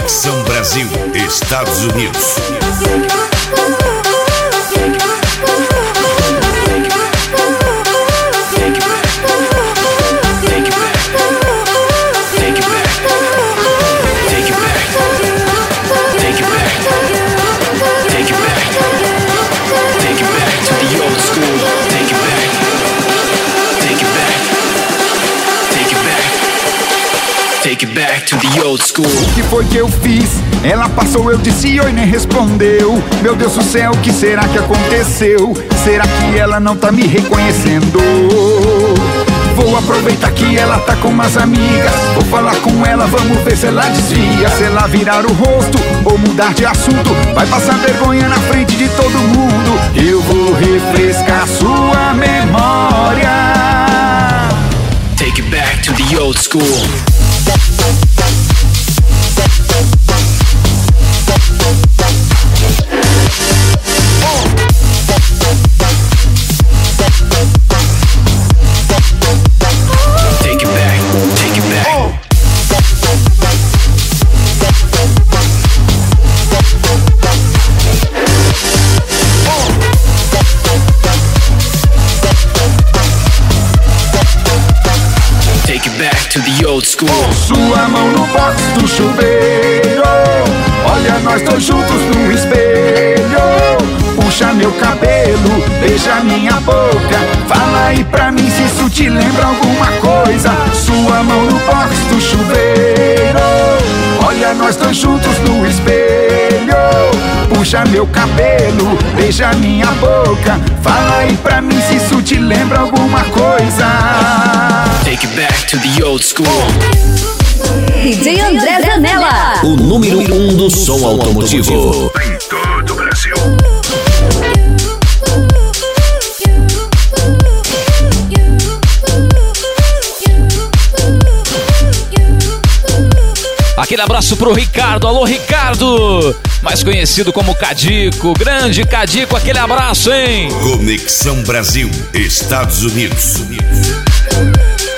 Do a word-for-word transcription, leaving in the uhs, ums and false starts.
Conexão Brasil, Estados Unidos. Take it back to the old school. O que foi que eu fiz? Ela passou, eu disse oi, nem respondeu. Meu Deus do céu, o que será que aconteceu? Será que ela não tá me reconhecendo? Vou aproveitar que ela tá com umas amigas. Vou falar com ela, vamos ver se ela desvia. Se ela virar o rosto ou mudar de assunto, vai passar vergonha na frente de todo mundo. Eu vou refrescar sua memória. Take it back to the old school. Old school. Sua mão no box do chuveiro, olha nós dois juntos no espelho. Puxa meu cabelo, beija minha boca, fala aí pra mim se isso te lembra alguma coisa. Sua mão no box do chuveiro, olha nós dois juntos no espelho. Puxa meu cabelo, beija minha boca, fala aí pra mim se isso te lembra alguma coisa. Take it back to the old school. D J André Zanella, o número um do som automotivo em todo o Brasil. Aquele abraço pro Ricardo. Alô, Ricardo, mais conhecido como Cadico. Grande Cadico, aquele abraço, hein? Conexão Brasil, Estados Unidos.